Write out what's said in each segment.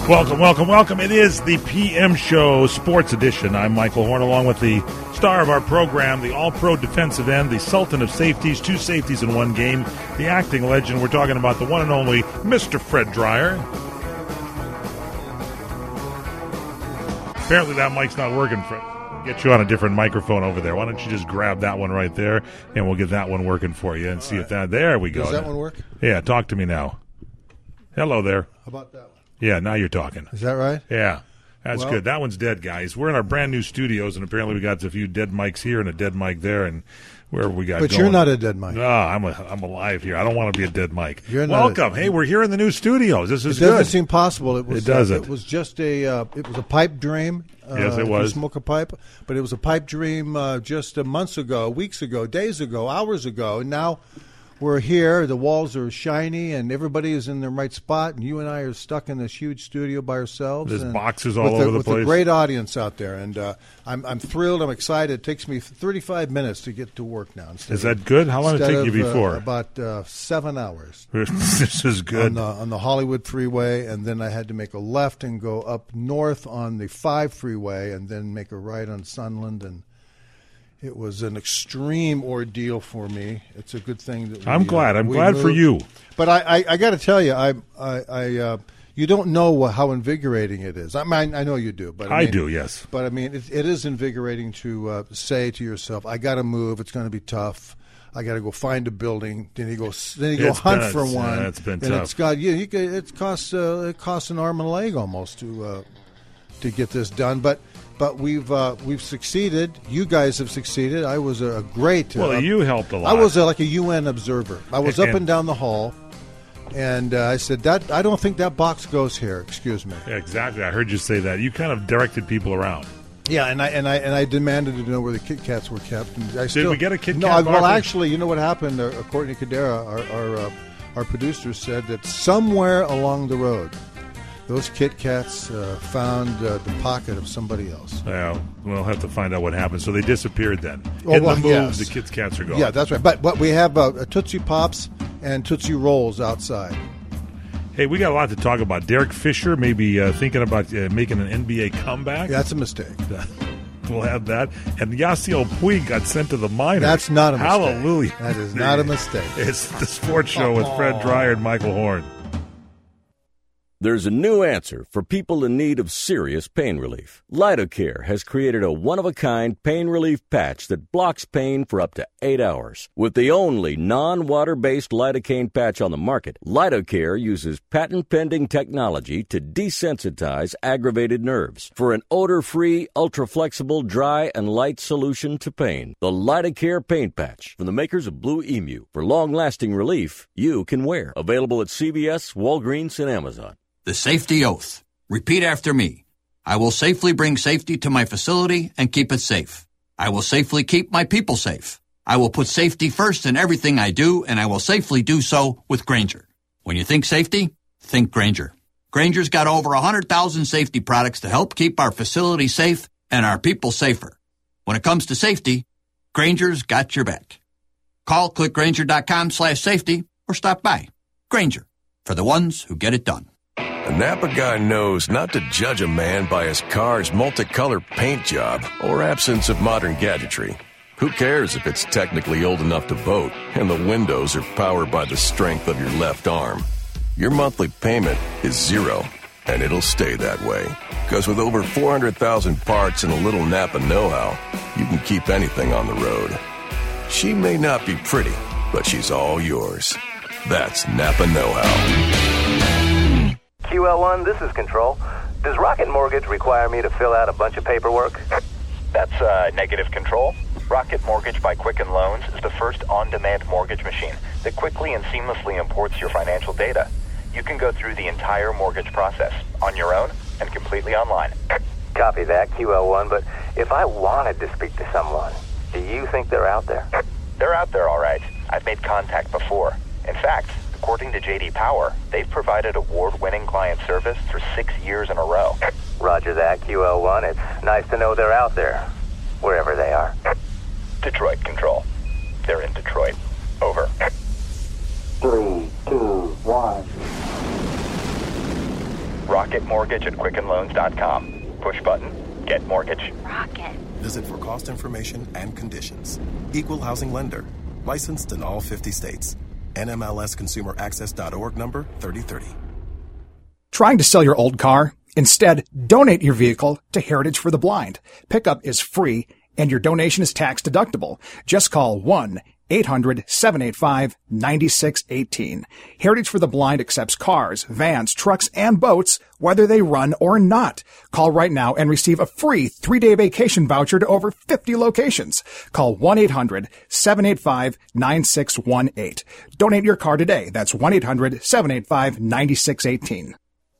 Welcome, welcome, welcome. It is the PM Show Sports Edition. I'm Michael Horn, along with the star of our program, the all-pro defensive end, the sultan of safeties, 2 safeties in 1 game, the acting legend. We're talking about the one and only Mr. Fred Dryer. Apparently that mic's not working, Fred. Get you on a different microphone over there. Why don't you just grab that one right there, and we'll get that one working for you and see if that... There we go. Does that one work? Yeah, talk to me now. Hello there. How about that one? Yeah, now you're talking. Is that right? Yeah, that's good. That one's dead, guys. We're in our brand new studios, and apparently we got a few dead mics here and a dead mic there, and wherever we got But going. you're not a dead mic. No, I'm alive here. I don't want to be a dead mic. You're not Welcome. Hey, we're here in the new studios. This is It doesn't good. seem possible. It doesn't. It was just a pipe dream. Yes, it was. You smoke a pipe, but it was a pipe dream just months ago, weeks ago, days ago, hours ago, and now we're here. The walls are shiny, and everybody is in their right spot, and you and I are stuck in this huge studio by ourselves. There's and boxes all over the with place. With a great audience out there, and I'm thrilled. I'm excited. It takes me 35 minutes to get to work now. Is that good? How long did it take you before? About 7 hours. This is good. On the Hollywood freeway, and then I had to make a left and go up north on the 5 freeway, and then make a right on Sunland, and it was an extreme ordeal for me. It's a good thing that I'm glad. I'm glad for you. But I got to tell you, you don't know how invigorating it is. I mean, I know you do, but I do. Yes. But I mean, it is invigorating to say to yourself, "I got to move. It's going to be tough. I got to go find a building." Then you go hunt for one. It's been and tough. It's got it costs an arm and a leg almost to get this done, but we've succeeded. You guys have succeeded. I was a great. You helped a lot. I was like a UN observer. I was up and down the hall, and I said that I don't think that box goes here. Excuse me. Yeah, exactly. I heard you say that. You kind of directed people around. Yeah, and I demanded to know where the Kit Kats were kept. And Did we get a Kit Kat? No, well, actually, you know what happened? Courtney Cadera, our producer, said that somewhere along the road, those Kit Kats found the pocket of somebody else. Yeah, we'll have to find out what happened. So they disappeared then. Oh, In well, the move, yes. the Kit Kats are gone. Yeah, that's right. But we have Tootsie Pops and Tootsie Rolls outside. Hey, we got a lot to talk about. Derek Fisher maybe thinking about making an NBA comeback. Yeah, that's a mistake. We'll have that. And Yasiel Puig got sent to the minors. That's not a mistake. Hallelujah. That is not a mistake. It's the Sports Show with Fred Dryer and Michael Horn. There's a new answer for people in need of serious pain relief. Lidocare has created a one-of-a-kind pain relief patch that blocks pain for up to 8 hours. With the only non-water-based lidocaine patch on the market, Lidocare uses patent-pending technology to desensitize aggravated nerves for an odor-free, ultra-flexible, dry, and light solution to pain. The Lidocare pain patch from the makers of Blue Emu. For long-lasting relief you can wear. Available at CVS, Walgreens, and Amazon. The safety oath. Repeat after me. I will safely bring safety to my facility and keep it safe. I will safely keep my people safe. I will put safety first in everything I do, and I will safely do so with Grainger. When you think safety, think Grainger. Grainger's got over 100,000 safety products to help keep our facility safe and our people safer. When it comes to safety, Grainger's got your back. Call clickgrainger.com/safety or stop by. Grainger, for the ones who get it done. A Napa guy knows not to judge a man by his car's multicolored paint job or absence of modern gadgetry. Who cares if it's technically old enough to vote and the windows are powered by the strength of your left arm? Your monthly payment is zero, and it'll stay that way. Because with over 400,000 parts and a little Napa know-how, you can keep anything on the road. She may not be pretty, but she's all yours. That's Napa know-how. QL1, this is Control. Does Rocket Mortgage require me to fill out a bunch of paperwork? That's negative Control. Rocket Mortgage by Quicken Loans is the first on-demand mortgage machine that quickly and seamlessly imports your financial data. You can go through the entire mortgage process on your own and completely online. Copy that, QL1, but if I wanted to speak to someone, do you think they're out there? They're out there, all right. I've made contact before. In fact, according to J.D. Power, they've provided award-winning client service for 6 years in a row. Roger that, QL1. It's nice to know they're out there, wherever they are. Detroit Control. They're in Detroit. Over. 3, 2, 1. Rocket Rocket Mortgage at QuickenLoans.com. Push button, get mortgage. Rocket. Visit for cost information and conditions. Equal housing lender. Licensed in all 50 states. NMLSConsumerAccess.org number 3030. Trying to sell your old car? Instead, donate your vehicle to Heritage for the Blind. Pickup is free and your donation is tax deductible. Just call 1-800-785-9618. Heritage for the Blind accepts cars, vans, trucks, and boats, whether they run or not. Call right now and receive a free 3-day vacation voucher to over 50 locations. Call 1-800-785-9618. Donate your car today. That's 1-800-785-9618.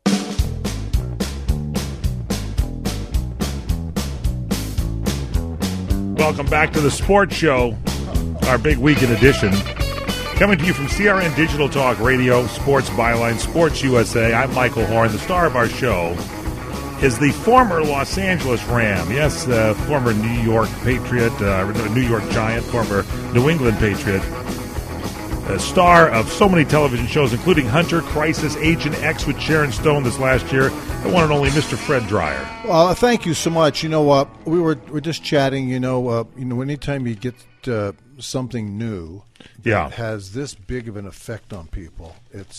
Welcome back to the Sports Show, our big weekend edition. Coming to you from CRN Digital Talk Radio, Sports Byline, Sports USA. I'm Michael Horn. The star of our show is the former Los Angeles Ram. Yes, the former New York Patriot, New York Giant, former New England Patriot. A star of so many television shows, including Hunter, Crisis, Agent X with Sharon Stone this last year. The one and only Mr. Fred Dreyer. Well, thank you so much. You know, we're just chatting. Anytime you get something new that has this big of an effect on people,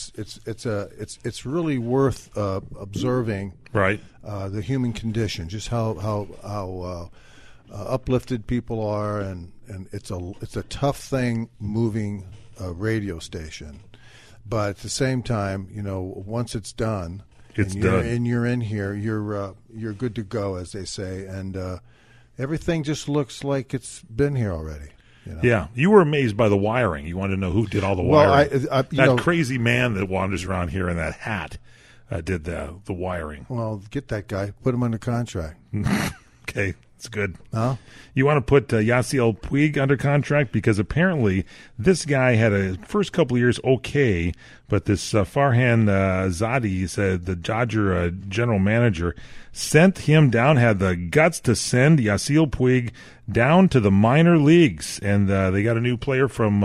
it's really worth observing. Right. The human condition, just how uplifted people are, and it's a tough thing moving a radio station, but at the same time, once it's done, and you're in here, you're good to go, as they say, and everything just looks like it's been here already. Yeah, you were amazed by the wiring. You wanted to know who did all the wiring. That crazy man that wanders around here in that hat did the wiring. Well, get that guy, put him under contract. Okay. It's good. Huh? You want to put Yasiel Puig under contract, because apparently this guy had a first couple of years okay, but this Farhan Zadi said the Dodger general manager sent him down, had the guts to send Yasiel Puig down to the minor leagues, and they got a new player from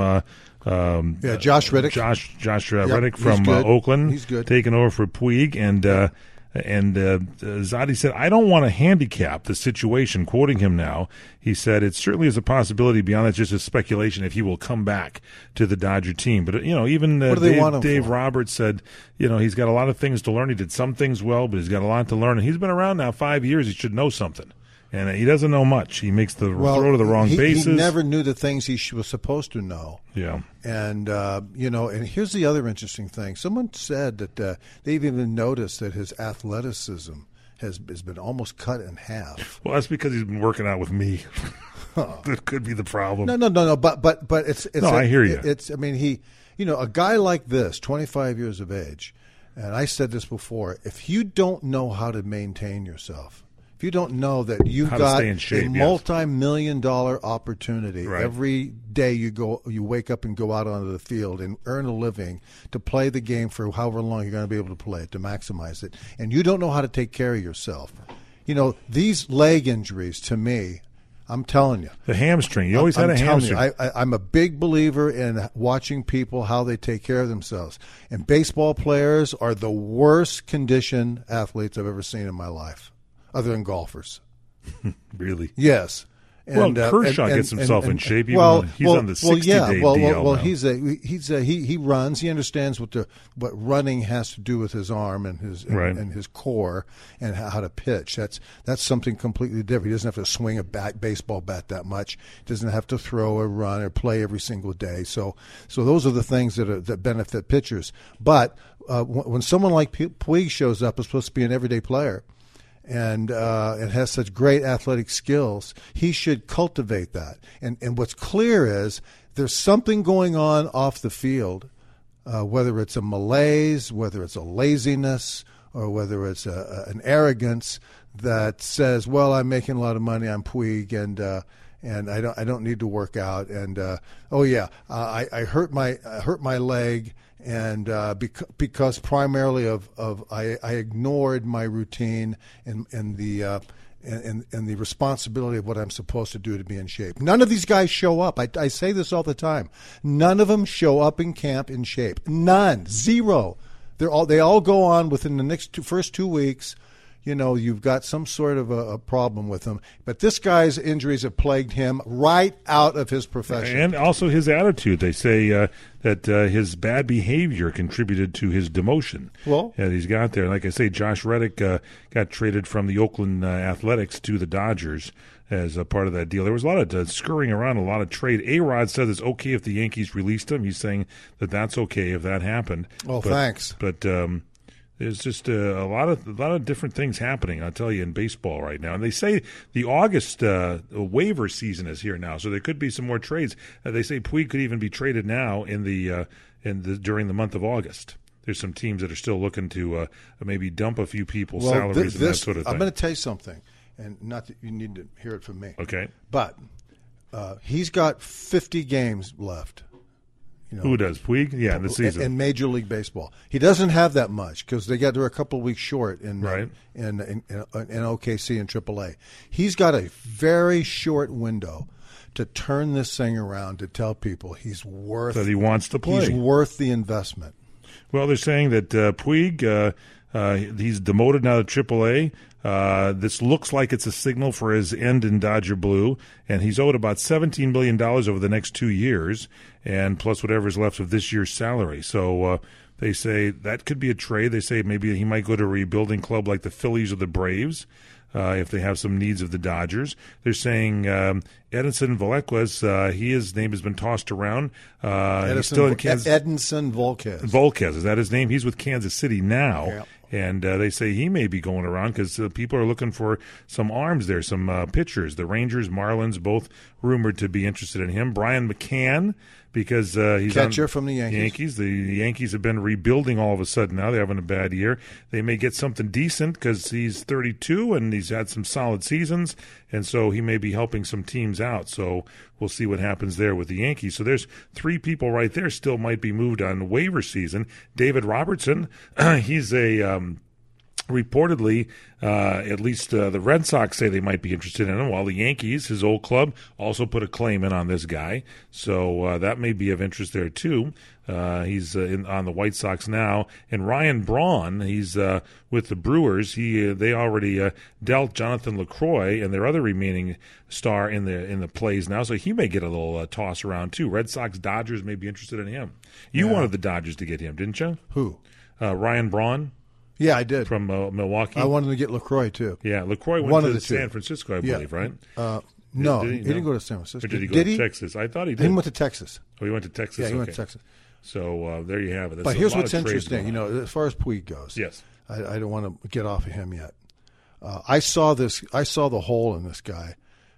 Josh Reddick. Josh Reddick from Oakland. He's good. Taking over for Puig, and Zadi said, I don't want to handicap the situation, quoting him now. He said, it certainly is a possibility beyond that, just a speculation, if he will come back to the Dodger team. But, even Dave Roberts said, he's got a lot of things to learn. He did some things well, but he's got a lot to learn. And he's been around now 5 years. He should know something. And he doesn't know much. He makes the throw to the wrong bases. He never knew the things he was supposed to know. Yeah. And, and here's the other interesting thing. Someone said that they've even noticed that his athleticism has been almost cut in half. Well, that's because he's been working out with me. That could be the problem. No. But it's. I hear you. A guy like this, 25 years of age, and I said this before, if you don't know how to maintain yourself, if you don't know that you've got a multi-million-dollar opportunity every day you wake up and go out onto the field and earn a living to play the game for however long you're going to be able to play it, to maximize it, and you don't know how to take care of yourself, these leg injuries, to me, I'm telling you. The hamstring. You always had a hamstring. I'm a big believer in watching people, how they take care of themselves. And baseball players are the worst conditioned athletes I've ever seen in my life. Other than golfers. Really? Yes. And, Kershaw gets himself in shape. He's on the 60-day DL now. He runs. He understands what running has to do with his arm and his core and how to pitch. That's something completely different. He doesn't have to swing a baseball bat that much. He doesn't have to throw or run or play every single day. So those are the things that benefit pitchers. But when someone like Puig shows up, is supposed to be an everyday player, and has such great athletic skills, he should cultivate that. And what's clear is there's something going on off the field, whether it's a malaise, whether it's a laziness, or whether it's an arrogance that says, well, I'm making a lot of money, I'm Puig, and I don't need to work out, and I hurt my leg, and because primarily I ignored my routine and the responsibility of what I'm supposed to do to be in shape. None of these guys show up. I say this all the time. None of them show up in camp in shape. None. Zero. They all go on within the first 2 weeks. You've got some sort of a problem with him. But this guy's injuries have plagued him right out of his profession. And also his attitude. They say that his bad behavior contributed to his demotion. Well, that he's got there. Like I say, Josh Reddick got traded from the Oakland Athletics to the Dodgers as a part of that deal. There was a lot of scurrying around, a lot of trade. A-Rod said it's okay if the Yankees released him. He's saying that that's okay if that happened. Well, thanks. But there's just a lot of different things happening, I'll tell you, in baseball right now. And they say the August waiver season is here now, so there could be some more trades. They say Puig could even be traded now during the month of August. There's some teams that are still looking to maybe dump a few people's salaries and that sort of thing. I'm going to tell you something, and not that you need to hear it from me. Okay. But he's got 50 games left. Who does? Puig? Yeah, in the season. In Major League Baseball. He doesn't have that much because they're a couple of weeks short in OKC and AAA. He's got a very short window to turn this thing around, to tell people he's worth that he wants to play. He's worth the investment. Well, they're saying that Puig, he's demoted now to AAA. This looks like it's a signal for his end in Dodger Blue, and he's owed about $17 million over the next 2 years, and plus whatever's left of this year's salary. So they say that could be a trade. They say maybe he might go to a rebuilding club like the Phillies or the Braves if they have some needs of the Dodgers. They're saying Edinson Volquez, his name has been tossed around. He's still in Kansas. Edinson Volquez. Volquez, is that his name? He's with Kansas City now. Yeah. And they say he may be going around because people are looking for some arms there, some pitchers. The Rangers, Marlins, both rumored to be interested in him. Brian McCann, because he's catcher from the Yankees. The Yankees have been rebuilding all of a sudden now. They're having a bad year. They may get something decent because he's 32 and he's had some solid seasons, and so he may be helping some teams out. So we'll see what happens there with the Yankees. So there's 3 people right there still might be moved on waiver season. David Robertson, he's a reportedly, at least the Red Sox say they might be interested in him, while the Yankees, his old club, also put a claim in on this guy. So that may be of interest there, too. He's on the White Sox now. And Ryan Braun, he's with the Brewers. They already dealt Jonathan LaCroix and their other remaining star in the plays now, so he may get a little toss around, too. Red Sox, Dodgers may be interested in him. You wanted the Dodgers to get him, didn't you? Who? Ryan Braun. Yeah, I did. From Milwaukee. I wanted to get LaCroix, too. Yeah, LaCroix went to San Francisco, I believe, right? No, he didn't go to San Francisco. Or did he go to Texas? I thought he did. He went to Texas. Oh, he went to Texas? Yeah, he went to Texas. So there you have it. But here's what's interesting. As far as Puig goes, yes, I don't want to get off of him yet. I saw the hole in this guy,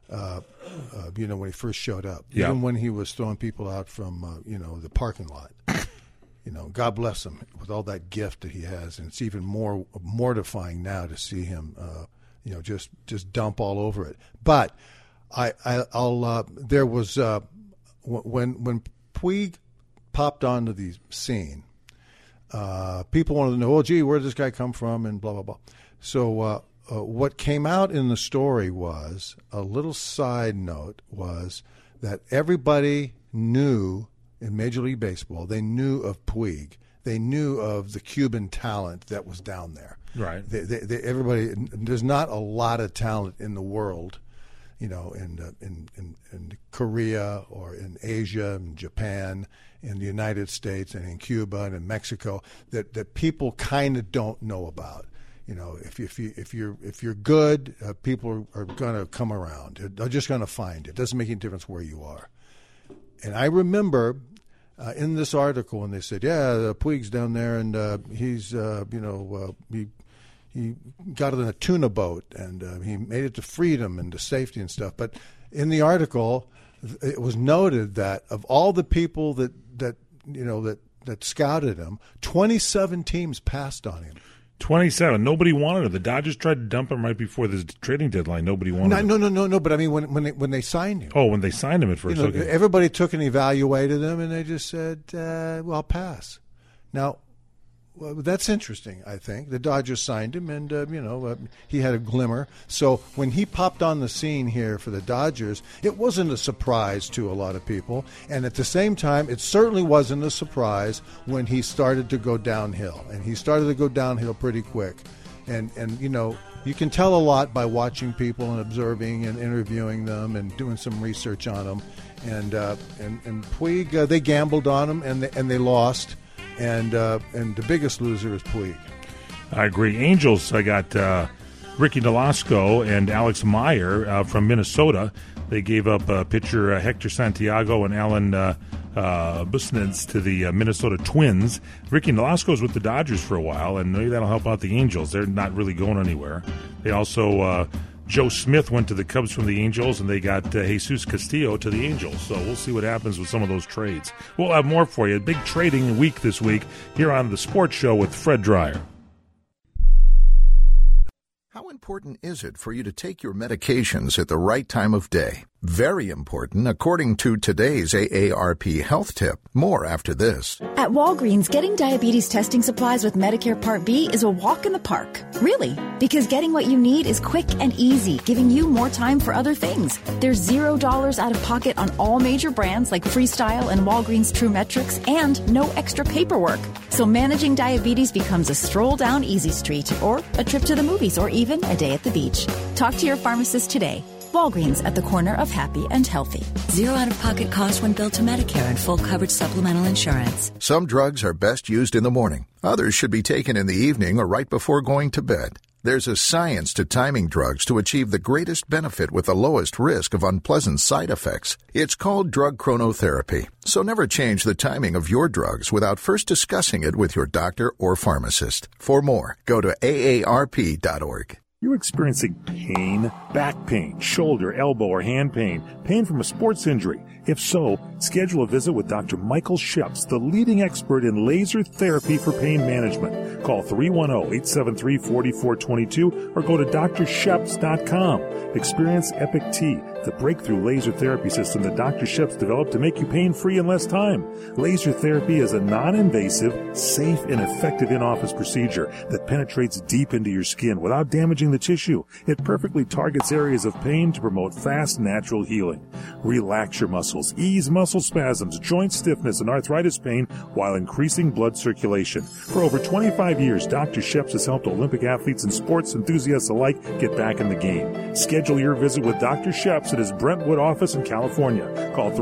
when he first showed up. Yeah. Even when he was throwing people out from, the parking lot. God bless him with all that gift that he has, and it's even more mortifying now to see him, just dump all over it. But there was when Puig popped onto the scene, people wanted to know, oh, gee, where did this guy come from, and blah blah blah. So what came out in the story was a little side note was that everybody knew. In Major League Baseball, they knew of Puig. They knew of the Cuban talent that was down there. Right. Everybody. There's not a lot of talent in the world, in Korea or in Asia, in Japan, in the United States, and in Cuba and in Mexico that people kind of don't know about. If you're good, people are going to come around. They're just going to find it. It doesn't make any difference where you are. And I remember in this article when they said, Puig's down there and he's, he got in a tuna boat and he made it to freedom and to safety and stuff. But in the article, it was noted that of all the people that scouted him, 27 teams passed on him. 27. Nobody wanted him. The Dodgers tried to dump him right before this trading deadline. Nobody wanted him. No. But I mean, when they signed him. Oh, when they signed him at first. Okay. Everybody took and evaluated him, and they just said, "Well, I'll pass." Now, Well, that's interesting, I think. The Dodgers signed him, and, he had a glimmer. So when he popped on the scene here for the Dodgers, it wasn't a surprise to a lot of people. And at the same time, it certainly wasn't a surprise when he started to go downhill. And he started to go downhill pretty quick. And you can tell a lot by watching people and observing and interviewing them and doing some research on them. And Puig, they gambled on him, and they lost. And the biggest loser is Puig. I agree. Angels, I got Ricky Nolasco and Alex Meyer from Minnesota. They gave up pitcher Hector Santiago and Alan Busnitz to the Minnesota Twins. Ricky Nolasco's with the Dodgers for a while, and maybe that'll help out the Angels. They're not really going anywhere. They also, Joe Smith went to the Cubs from the Angels, and they got Jesus Castillo to the Angels. So we'll see what happens with some of those trades. We'll have more for you. Big trading week this week here on The Sports Show with Fred Dreyer. How important is it for you to take your medications at the right time of day? Very important, according to today's AARP Health Tip. More after this. At Walgreens, getting diabetes testing supplies with Medicare Part B is a walk in the park. Really, because getting what you need is quick and easy, giving you more time for other things. There's $0 out of pocket on all major brands like Freestyle and Walgreens True Metrics, and no extra paperwork. So managing diabetes becomes a stroll down Easy Street, or a trip to the movies, or even a day at the beach. Talk to your pharmacist today. Walgreens, at the corner of happy and healthy. Zero out-of-pocket cost when billed to Medicare and full coverage supplemental insurance. Some drugs are best used in the morning. Others should be taken in the evening or right before going to bed. There's a science to timing drugs to achieve the greatest benefit with the lowest risk of unpleasant side effects. It's called drug chronotherapy. So never change the timing of your drugs without first discussing it with your doctor or pharmacist. For more, go to aarp.org. You're experiencing pain, back pain, shoulder, elbow, or hand pain, pain from a sports injury. If so, schedule a visit with Dr. Michael Sheps, the leading expert in laser therapy for pain management. Call 310-873-4422 or go to drsheps.com. Experience Epic T, the breakthrough laser therapy system that Dr. Sheps developed to make you pain-free in less time. Laser therapy is a non-invasive, safe, and effective in-office procedure that penetrates deep into your skin without damaging the tissue. It perfectly targets areas of pain to promote fast, natural healing. Relax your muscles, ease muscle spasms, joint stiffness, and arthritis pain while increasing blood circulation. For over 25 years, Dr. Sheps has helped Olympic athletes and sports enthusiasts alike get back in the game. Schedule your visit with Dr. Sheps at his Brentwood office in California. Call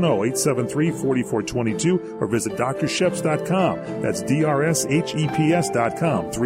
310-873-4422 or visit drsheps.com. That's DRSHEPS.com,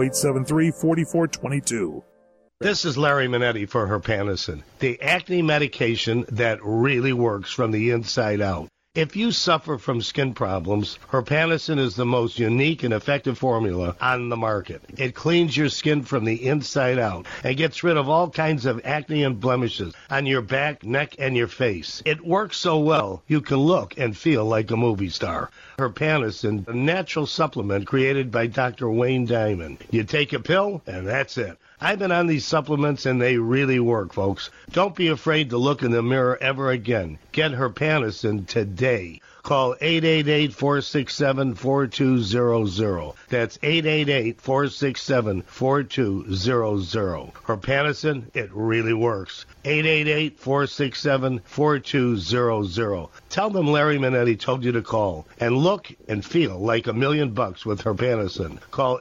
310-873-4422. This is Larry Minetti for Herpanasin, the acne medication that really works from the inside out. If you suffer from skin problems, Herpanasin is the most unique and effective formula on the market. It cleans your skin from the inside out and gets rid of all kinds of acne and blemishes on your back, neck, and your face. It works so well, you can look and feel like a movie star. Herpanasin, a natural supplement created by Dr. Wayne Diamond. You take a pill, and that's it. I've been on these supplements, and they really work, folks. Don't be afraid to look in the mirror ever again. Get Herpanasin today. Call 888-467-4200. That's 888-467-4200. Herpanasin, it really works. 888-467-4200. Tell them Larry Minetti told you to call and look and feel like $1 million with Herpanasin. Call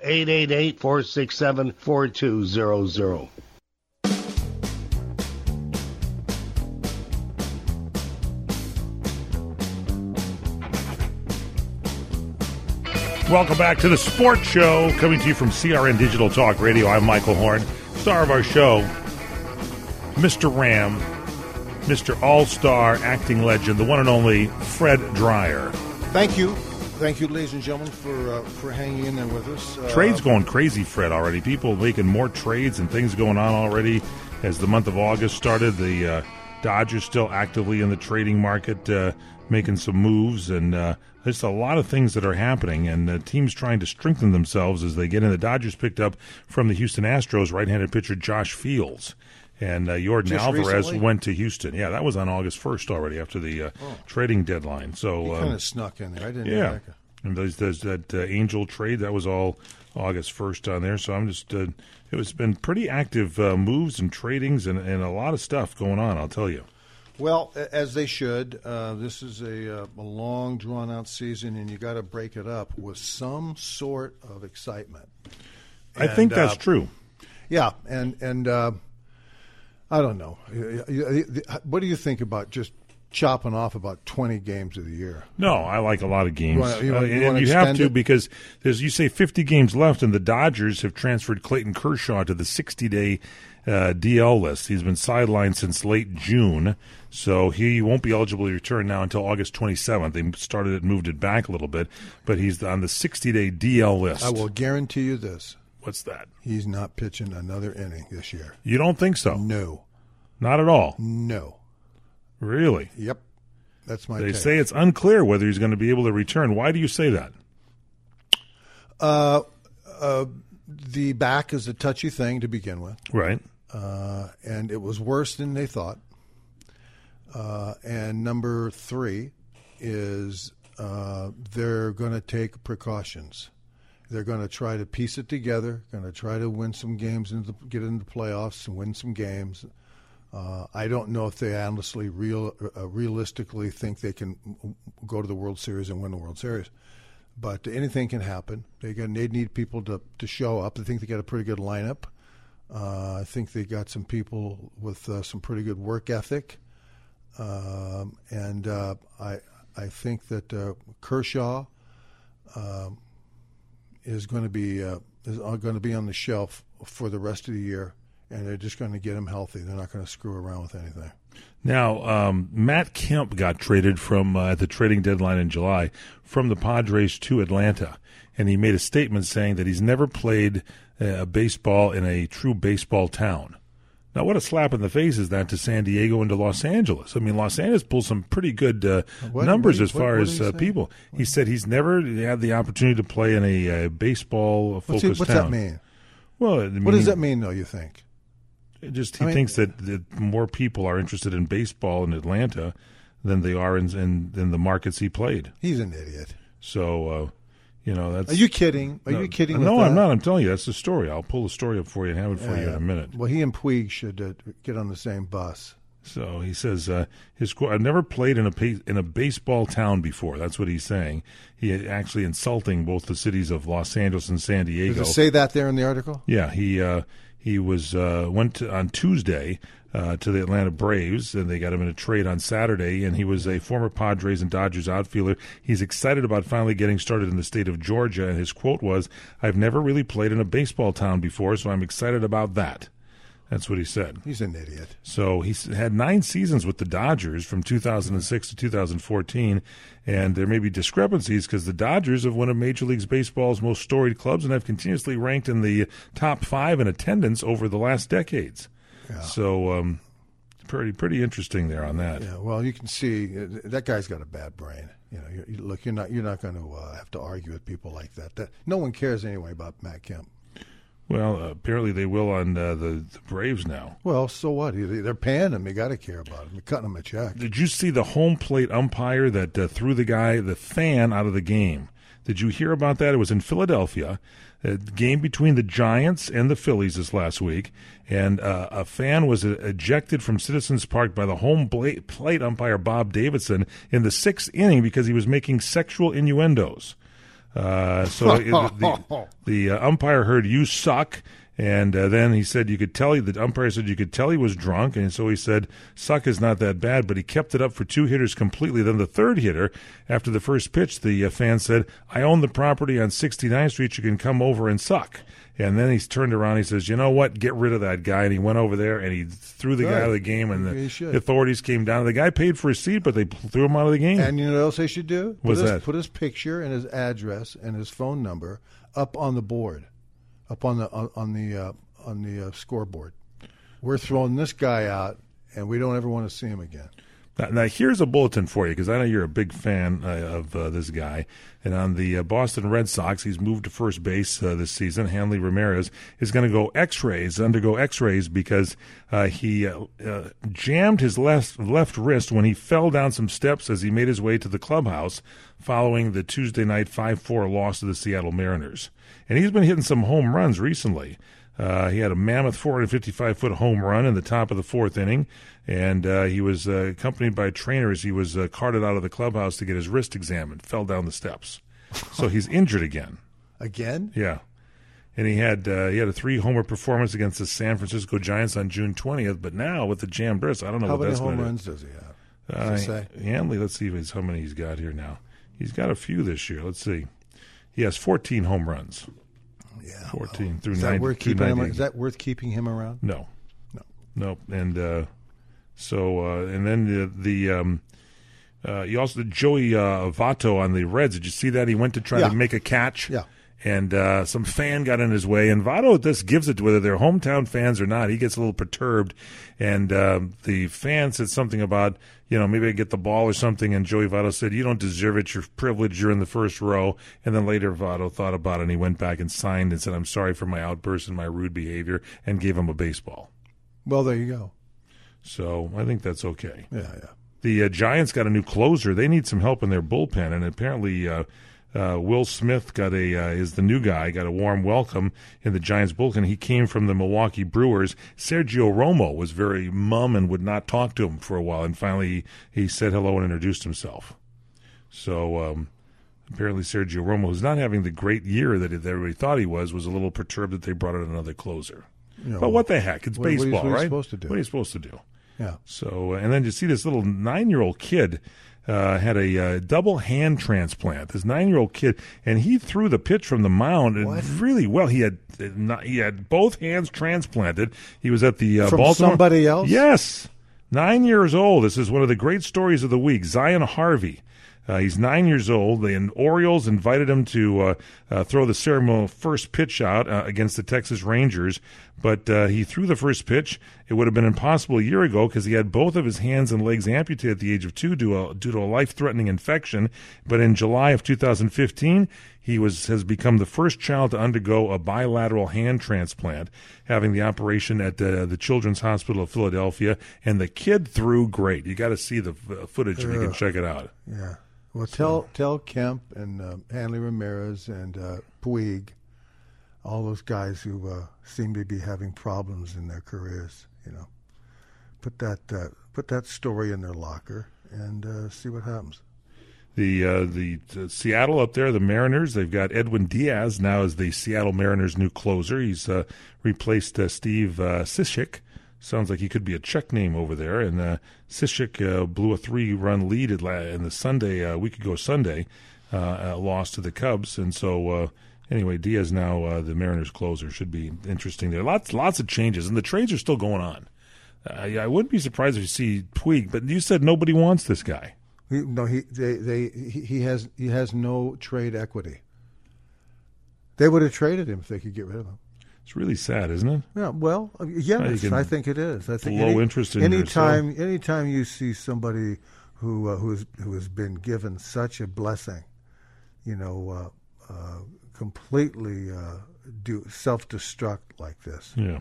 888-467-4200. Welcome back to the Sports Show, coming to you from CRN Digital Talk Radio. I'm Michael Horn, star of our show, Mr. Ram, Mr. All-Star acting legend, the one and only Fred Dreyer. Thank you. Thank you, ladies and gentlemen, for hanging in there with us. Trades going crazy, Fred, already. People making more trades and things going on already as the month of August started. The Dodgers still actively in the trading market, making some moves, and there's a lot of things that are happening, and teams trying to strengthen themselves as they get in. The Dodgers picked up from the Houston Astros right-handed pitcher Josh Fields, and Jordan Alvarez recently went to Houston. Yeah, that was on August 1st already after the trading deadline. So he kind of snuck in there. I didn't know that. And there's that Angel trade, that was all August 1st on there. So I'm just, it's been pretty active moves and tradings and a lot of stuff going on, I'll tell you. Well, as they should. This is a long, drawn-out season, and you got to break it up with some sort of excitement. I think that's true. Yeah, and I don't know. What do you think about just chopping off about 20 games of the year? No, I like a lot of games. You have to because there's, you say 50 games left, and the Dodgers have transferred Clayton Kershaw to the 60-day DL list. He's been sidelined since late June, so he won't be eligible to return now until August 27th. They started it, moved it back a little bit, but he's on the 60-day DL list. I will guarantee you this. What's that? He's not pitching another inning this year. You don't think so? No. Not at all? No. Really? Yep. That's my They take. say it's unclear whether he's going to be able to return. Why do you say that? The back is a touchy thing to begin with. Right. And it was worse than they thought. And number 3 is they're going to take precautions. They're going to try to piece it together, going to try to win some games, get into the playoffs and win some games. I don't know if they honestly, realistically think they can go to the World Series and win the World Series. But anything can happen. They need people to show up. I think they got a pretty good lineup. I think they got some people with some pretty good work ethic. And I think that Kershaw is going to be on the shelf for the rest of the year, and they're just going to get him healthy. They're not going to screw around with anything. Now, Matt Kemp got traded from at the trading deadline in July from the Padres to Atlanta, and he made a statement saying that he's never played baseball in a true baseball town. Now, what a slap in the face is that to San Diego and to Los Angeles? I mean, Los Angeles pulls some pretty good numbers as far as people. He said he's never had the opportunity to play in a baseball-focused town. What's that mean? Well, what does that mean, though, you think? He thinks that more people are interested in baseball in Atlanta than they are in the markets he played. He's an idiot. So, that's... Are you kidding? Are you kidding? No, I'm not. I'm telling you, that's the story. I'll pull the story up for you and have it for you in a minute. Well, he and Puig should get on the same bus. So he says, his quote, I've never played in a baseball town before. That's what he's saying. He actually insulting both the cities of Los Angeles and San Diego. Does it say that there in the article? Yeah, he went on Tuesday to the Atlanta Braves, and they got him in a trade on Saturday, and he was a former Padres and Dodgers outfielder. He's excited about finally getting started in the state of Georgia, and his quote was, I've never really played in a baseball town before, so I'm excited about that. That's what he said. He's an idiot. So he's had 9 seasons with the Dodgers from 2006 to 2014, and there may be discrepancies because the Dodgers have one of Major League Baseball's most storied clubs and have continuously ranked in the top 5 in attendance over the last decades. Yeah. So pretty interesting there on that. Yeah, well, you can see that guy's got a bad brain. You're not going to have to argue with people like that. No one cares anyway about Matt Kemp. Well, apparently they will on the Braves now. Well, so what? They're paying him. You got to care about him. You're cutting him a check. Did you see the home plate umpire that threw the fan out of the game? Did you hear about that? It was in Philadelphia, a game between the Giants and the Phillies this last week, and a fan was ejected from Citizens Park by the home plate umpire Bob Davidson in the 6th inning because he was making sexual innuendos. The umpire heard "you suck," and then he said the umpire said you could tell he was drunk, and so he said "suck is not that bad," but he kept it up for 2 hitters completely. Then the 3rd hitter, after the first pitch, the fan said, "I own the property on 69th Street. You can come over and suck." And then he turned around. He says, "You know what? Get rid of that guy." And he went over there and he threw the guy out of the game. And the authorities came down. The guy paid for his seat, but they threw him out of the game. And you know what else they should do? Put his picture and his address and his phone number up on the board, up on the scoreboard. We're throwing this guy out, and we don't ever want to see him again. Now, here's a bulletin for you, because I know you're a big fan of this guy. And on the Boston Red Sox, he's moved to first base this season. Hanley Ramirez is going to undergo X-rays, because he jammed his left wrist when he fell down some steps as he made his way to the clubhouse following the Tuesday night 5-4 loss to the Seattle Mariners. And he's been hitting some home runs recently. He had a mammoth 455-foot home run in the top of the fourth inning, and he was accompanied by trainers. He was carted out of the clubhouse to get his wrist examined, fell down the steps. So he's injured again. Again? Yeah. And he had a 3-homer performance against the San Francisco Giants on June 20th, but now with the jammed wrist, I don't know what that's going to do. How many home runs does he have? Hanley, let's see how many he's got here now. He's got a few this year. Let's see. He has 14 home runs. Yeah, 14 through 9. Is that worth keeping him around? No. And and then you also Joey Votto on the Reds. Did you see that? He went to try to make a catch. Yeah. And some fan got in his way, and Votto just gives it to whether they're hometown fans or not. He gets a little perturbed, and the fan said something about, maybe I get the ball or something, and Joey Votto said, you don't deserve it, you're privileged, you're in the first row. And then later Votto thought about it, and he went back and signed and said, I'm sorry for my outburst and my rude behavior, and gave him a baseball. Well, there you go. So I think that's okay. Yeah. The Giants got a new closer. They need some help in their bullpen, and apparently Will Smith is the new guy, got a warm welcome in the Giants bullpen. He came from the Milwaukee Brewers. Sergio Romo was very mum and would not talk to him for a while, and finally he said hello and introduced himself. So apparently Sergio Romo, who's not having the great year that everybody thought he was a little perturbed that they brought in another closer. But what the heck? It's baseball, right? What are you supposed to do? Yeah. So, and then you see this little 9-year-old kid had a double hand transplant. This 9-year-old kid, and he threw the pitch from the mound really well. He had both hands transplanted. He was at the from Baltimore. Somebody else? Yes, 9 years old. This is one of the great stories of the week. Zion Harvey. He's 9 years old. The Orioles invited him to throw the ceremonial first pitch out against the Texas Rangers, but he threw the first pitch. It would have been impossible a year ago because he had both of his hands and legs amputated at the age of 2 due to a life-threatening infection. But in July of 2015, he has become the first child to undergo a bilateral hand transplant, having the operation at the Children's Hospital of Philadelphia, and the kid threw great. You got to see the footage if you can check it out. Yeah. Well, tell Kemp and Hanley Ramirez and Puig, all those guys who seem to be having problems in their careers, put that story in their locker and see what happens. The Seattle up there, the Mariners, they've got Edwin Diaz now as the Seattle Mariners' new closer. He's replaced Steve Cishek. Sounds like he could be a Czech name over there. And Cishek blew a 3-run lead in the Sunday, a week ago Sunday, loss to the Cubs. And so, anyway, Diaz now the Mariners' closer. Should be interesting there. Lots of changes, and the trades are still going on. I wouldn't be surprised if you see Puig, but you said nobody wants this guy. He has no trade equity. They would have traded him if they could get rid of him. It's really sad, isn't it? Yeah, well, yes, I think it is. I think low interest in anytime you see somebody who has been given such a blessing, completely do self-destruct like this. Yeah.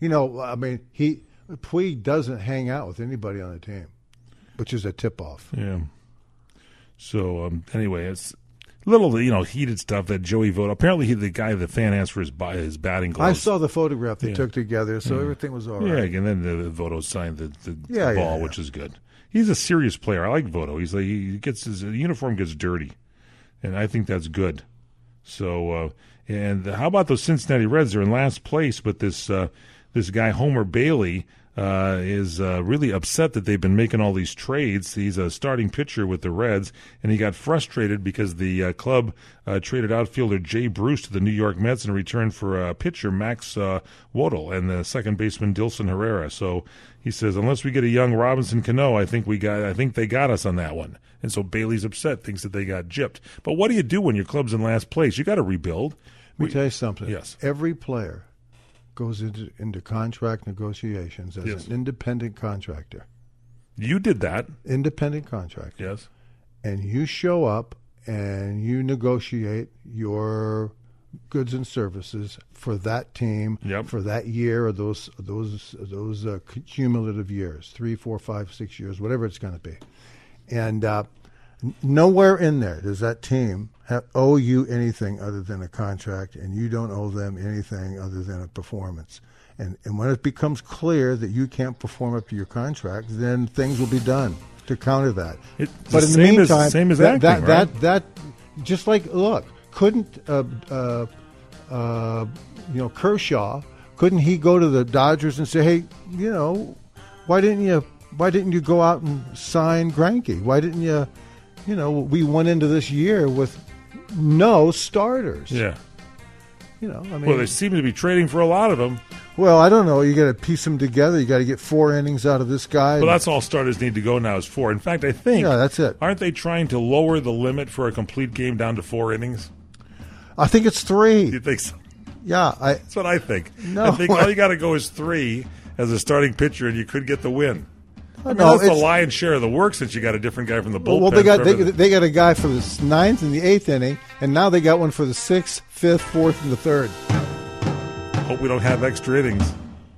Puig doesn't hang out with anybody on the team, which is a tip-off. Yeah. So anyway, it's little heated stuff that Joey Votto. Apparently, the fan asked for his batting gloves. I saw the photograph they took together, so everything was all right. Yeah, and then the Votto signed the ball, which is good. He's a serious player. I like Votto. He's he gets his uniform gets dirty, and I think that's good. So, and how about those Cincinnati Reds? They're in last place, but this guy Homer Bailey is really upset that they've been making all these trades. He's a starting pitcher with the Reds, and he got frustrated because the club traded outfielder Jay Bruce to the New York Mets in return for pitcher Max Wodel and the second baseman Dilson Herrera. So he says, unless we get a young Robinson Cano, I think they got us on that one. And so Bailey's upset, thinks that they got gypped. But what do you do when your club's in last place? You got to rebuild. Let me tell you something. Yes. Every player goes into contract negotiations as an independent contractor. You did that. Independent contractor. Yes. And you show up and you negotiate your goods and services for that team for that year or those cumulative years, 3, 4, 5, 6 years, whatever it's going to be. And nowhere in there does that team owe you anything other than a contract, and you don't owe them anything other than a performance. And when it becomes clear that you can't perform up to your contract, then things will be done to counter that. But in the meantime, same as acting, right? that just like, look, couldn't Kershaw, couldn't he go to the Dodgers and say, hey, why didn't you go out and sign Greinke? Why didn't you? We went into this year with no starters. Yeah. Well, they seem to be trading for a lot of them. Well, I don't know. You got to piece them together. You got to get 4 innings out of this guy. Well, that's all starters need to go now is 4. In fact, I think that's it. Aren't they trying to lower the limit for a complete game down to 4 innings? I think it's 3. You think so? Yeah, that's what I think. No, I think all you got to go is 3 as a starting pitcher, and you could get the win. That's the lion's share of the work since you got a different guy from the bullpen. Well, they got a guy for the 9th and the 8th inning, and now they got one for the 6th, 5th, 4th, and the 3rd. Hope we don't have extra innings.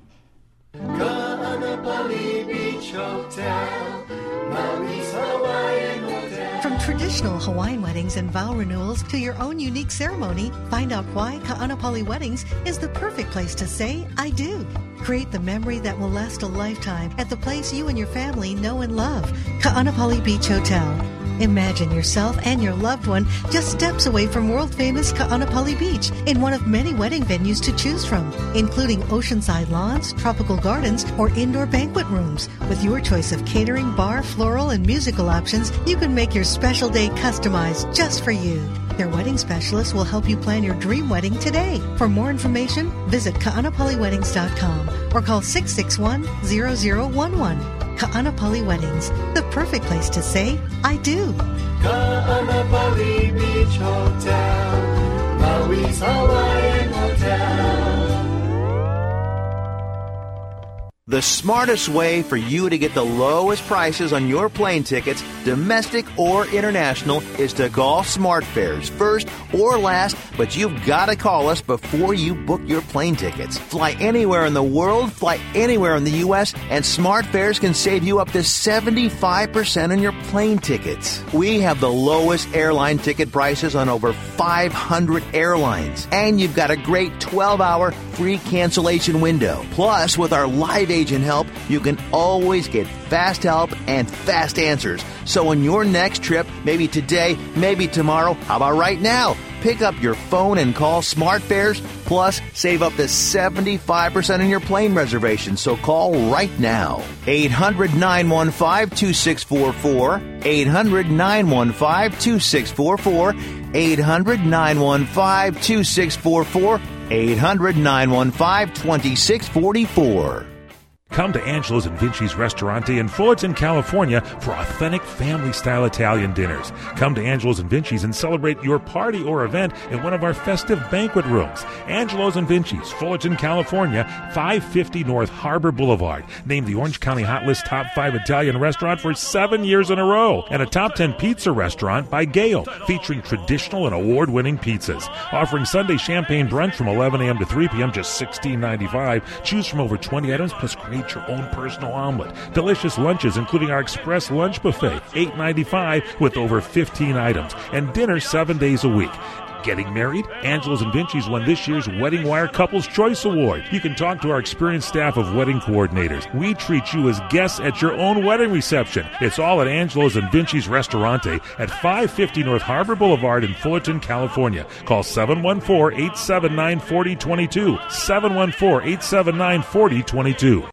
From traditional Hawaiian weddings and vow renewals to your own unique ceremony, find out why Ka'anapali Weddings is the perfect place to say, I do. Create the memory that will last a lifetime at the place you and your family know and love, Ka'anapali Beach Hotel. Imagine yourself and your loved one just steps away from world-famous Ka'anapali Beach in one of many wedding venues to choose from, including oceanside lawns, tropical gardens, or indoor banquet rooms. With your choice of catering, bar, floral, and musical options, you can make your special day customized just for you. Their wedding specialist will help you plan your dream wedding today. For more information, visit ka'anapaliweddings.com or call 661-0011. Ka'anapali Weddings, the perfect place to say, I do. Ka'anapali Beach Hotel, Maui's Hawaiian Hotel. The smartest way for you to get the lowest prices on your plane tickets, domestic or international, is to call SmartFares first or last, but you've got to call us before you book your plane tickets. Fly anywhere in the world, fly anywhere in the U.S., and SmartFares can save you up to 75% on your plane tickets. We have the lowest airline ticket prices on over 500 airlines, and you've got a great 12-hour free cancellation window. Plus, with our live agent help, you can always get fast help and fast answers. So on your next trip, maybe today, maybe tomorrow, how about right now? Pick up your phone and call SmartFares, plus save up to 75% on your plane reservation. So call right now. 800-915-2644. 800-915-2644. 800-915-2644. 800-915-2644. Come to Angelo's and Vinci's Ristorante in Fullerton, California for authentic family-style Italian dinners. Come to Angelo's and Vinci's and celebrate your party or event in one of our festive banquet rooms. Angelo's and Vinci's, Fullerton, California, 550 North Harbor Boulevard. Named the Orange County Hot List Top 5 Italian restaurant for 7 years in a row. And a Top 10 pizza restaurant by Gale, featuring traditional and award-winning pizzas. Offering Sunday champagne brunch from 11 a.m. to 3 p.m., just $16.95. Choose from over 20 items, plus create your own personal omelet. Delicious lunches, including our express lunch buffet, $8.95 with over 15 items. And dinner 7 days a week. Getting married? Angelo's and Vinci's won this year's Wedding Wire Couples Choice Award. You can talk to our experienced staff of wedding coordinators. We treat you as guests at your own wedding reception. It's all at Angelo's and Vinci's Ristorante at 550 North Harbor Boulevard in Fullerton, California. Call 714-879-4022. 714-879-4022.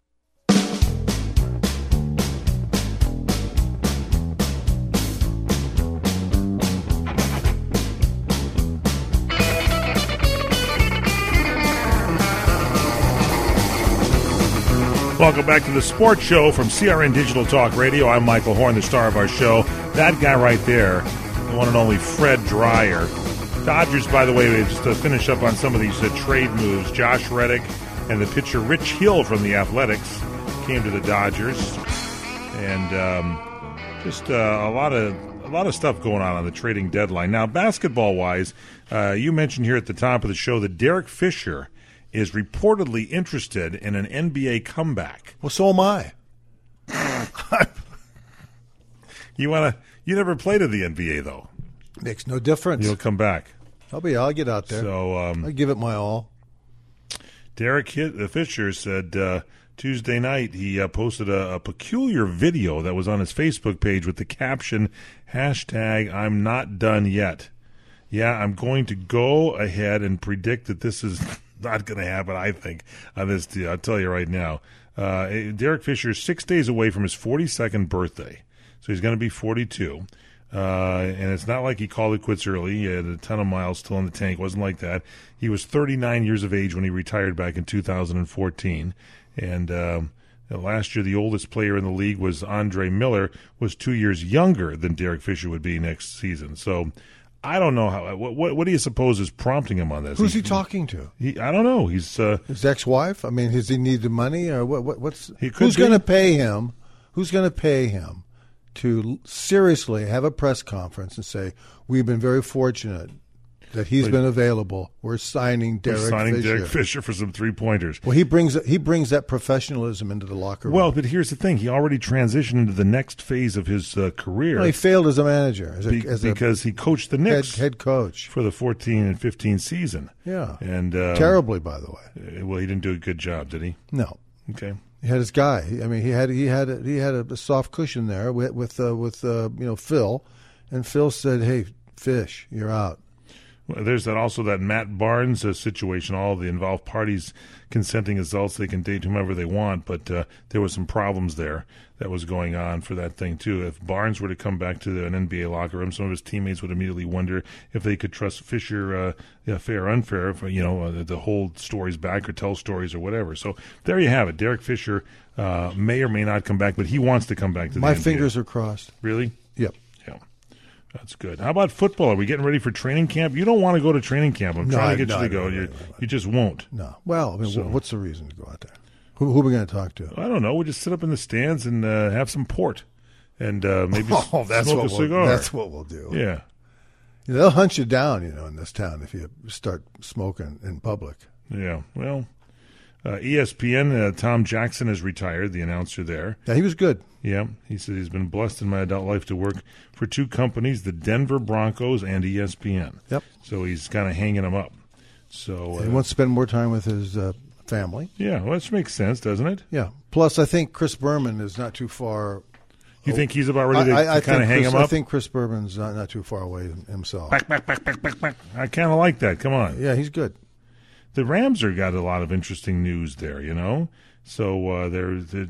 Welcome back to the Sports Show from CRN Digital Talk Radio. I'm Michael Horn, the star of our show. That guy right there, the one and only Fred Dreyer. Dodgers, by the way, just to finish up on some of these trade moves, Josh Reddick and the pitcher Rich Hill from the Athletics came to the Dodgers. And just a lot of stuff going on the trading deadline. Now, basketball-wise, you mentioned here at the top of the show that Derek Fisher is reportedly interested in an NBA comeback. Well, so am I. You never played in the NBA, though. Makes no difference. You'll come back. I'll get out there. So I'll give it my all. Derek Fisher said Tuesday night he posted a peculiar video that was on his Facebook page with the caption, #I'm not done yet. Yeah, I'm going to go ahead and predict that this is not going to happen, I think, on this deal. I'll tell you right now. Derek Fisher is 6 days away from his 42nd birthday, so he's going to be 42. And it's not like he called it quits early. He had a ton of miles still in the tank. It wasn't like that. He was 39 years of age when he retired back in 2014. And last year, the oldest player in the league was Andre Miller, was 2 years younger than Derek Fisher would be next season. So I don't know how. What do you suppose is prompting him on this? Who's he talking to? I don't know. He's his ex-wife. I mean, does he need the money, or what's? Who's going to pay him? Who's going to pay him to seriously have a press conference and say, we've been very fortunate that he's been available. We're signing Derek Fisher for some three-pointers. Well, he brings that professionalism into the locker room. Well, but here's the thing. He already transitioned into the next phase of his career. Well, he failed as a manager. Because he coached the Knicks. Head coach. For the 14 and 15 season. Yeah. And terribly, by the way. Well, he didn't do a good job, did he? No. Okay. He had his guy. I mean, he had a soft cushion there with Phil, and Phil said, "Hey, Fish, you're out." Well, there's that Matt Barnes situation. All the involved parties consenting adults, they can date whomever they want, but there was some problems there that was going on for that thing too. If Barnes were to come back to an NBA locker room, some of his teammates would immediately wonder if they could trust Fisher, fair or unfair, if, the whole stories back or tell stories or whatever. So there you have it. Derek Fisher may or may not come back, but he wants to come back to the NBA. My fingers are crossed. Really? Yep. Yeah. That's good. How about football? Are we getting ready for training camp? You don't want to go to training camp. I'm trying to get you to go. You just won't. No. Well, I mean, what's the reason to go out there? Who are we going to talk to? I don't know. We'll just sit up in the stands and have some port and maybe smoke a cigar. That's what we'll do. Yeah. They'll hunt you down, in this town if you start smoking in public. Yeah. Well, ESPN, Tom Jackson is retired, the announcer there. Yeah, he was good. Yeah. He said he's been blessed in my adult life to work for two companies, the Denver Broncos and ESPN. Yep. So he's kind of hanging them up. So he wants to spend more time with his family. Yeah, well, that makes sense, doesn't it? Yeah. Plus, I think Chris Berman is not too far. You think he's about ready to kind of hang him up? I think Chris Berman's not too far away himself. Back. I kind of like that. Come on. Yeah, he's good. The Rams are got a lot of interesting news there, So they're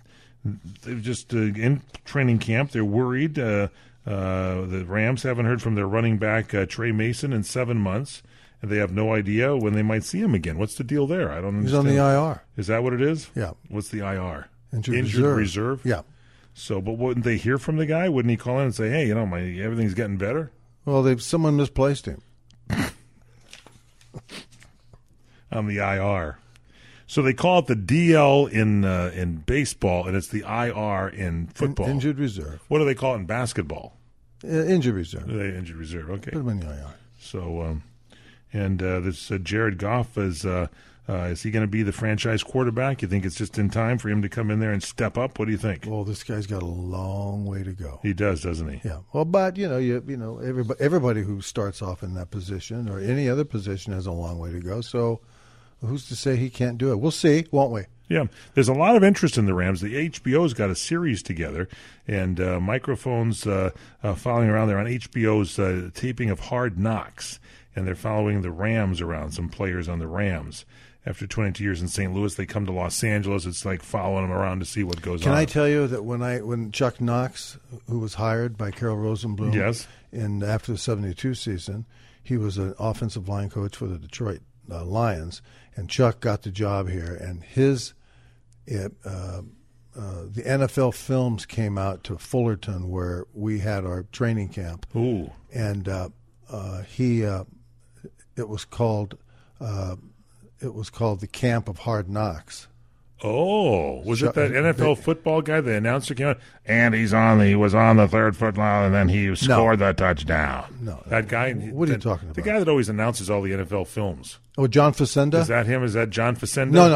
just in training camp. They're worried. The Rams haven't heard from their running back Trey Mason in 7 months. And they have no idea when they might see him again. What's the deal there? I don't understand. He's on the IR. Is that what it is? Yeah. What's the IR? Injured reserve? Yeah. So, but wouldn't they hear from the guy? Wouldn't he call in and say, hey, everything's getting better? Well, someone misplaced him. On the IR. So they call it the DL in baseball, and it's the IR in football. Injured reserve. What do they call it in basketball? Injured reserve. Injured reserve, okay. Put him in the IR. So, this Jared Goff is he going to be the franchise quarterback? You think it's just in time for him to come in there and step up? What do you think? Well, this guy's got a long way to go. He does, doesn't he? Yeah. Well, but everybody who starts off in that position or any other position has a long way to go. So, who's to say he can't do it? We'll see, won't we? Yeah, there's a lot of interest in the Rams. The HBO's got a series together, and microphones following around there on HBO's taping of Hard Knocks, and they're following the Rams around, some players on the Rams. After 22 years in St. Louis, they come to Los Angeles. It's like following them around to see what goes on. Can I tell you that when Chuck Knox, who was hired by Carroll Rosenblum, yes, after the 72 season, he was an offensive line coach for the Detroit Lions, and Chuck got the job here, and the NFL films came out to Fullerton where we had our training camp. Ooh. And it was called the Camp of Hard Knocks. Oh, was it that NFL football guy? The announcer came out, and he was on the third foot line, and then he scored the touchdown. No, that guy. What are you talking about? The guy that always announces all the NFL films. Oh, John Facenda. Is that him? Is that John Facenda? No.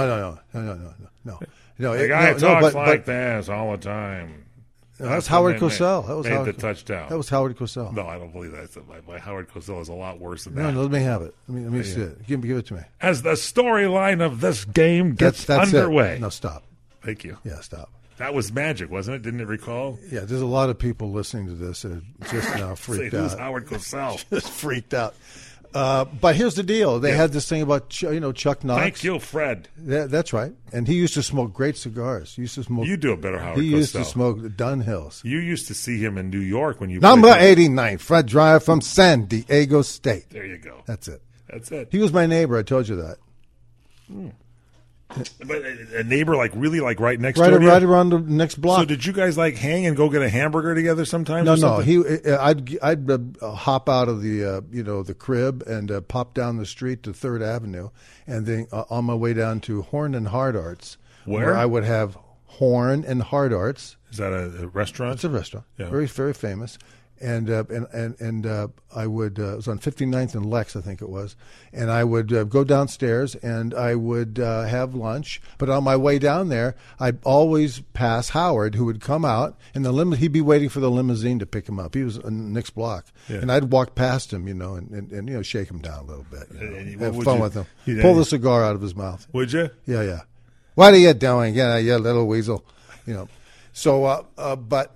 The guy talks like this all the time. That's Howard Cosell. That was made Howard, the touchdown. That was Howard Cosell. No, I don't believe that. My Howard Cosell is a lot worse than No, that. let me have it. Let me see it. Give it to me. As the storyline of this game gets That's underway. It. No, stop. Thank you. Yeah, stop. That was magic, wasn't it? Didn't it recall? Yeah, there's a lot of people listening to this that are just now freaked out. Who's Howard Cosell? Just freaked out. But here's the deal. They had this thing about Chuck Knox. Thank you, Fred. That's right. And he used to smoke great cigars. He used to smoke. You do a better Howard Cosell. He used to smoke Dunhills. You used to see him in New York when you Number played 89, Fred Dreyer from San Diego State. There you go. That's it. That's it. He was my neighbor. I told you that. But a neighbor, really right next door to you? Right around the next block. So did you guys hang and go get a hamburger together sometimes? No. I'd hop out of the the crib and pop down the street to 3rd Avenue, and then on my way down to Horn and Hard Arts, where I would have Horn and Hard Arts. Is that a restaurant? It's a restaurant. Yeah. Very, very famous. And I would it was on 59th and Lex, I think it was, and I would go downstairs and I would have lunch. But on my way down there, I'd always pass Howard, who would come out, and he'd be waiting for the limousine to pick him up. He was on the next block, and I'd walk past him, and shake him down a little bit, have fun with him, pull the cigar out of his mouth. Would you? Yeah. What are you doing? Yeah, you little weasel. So, but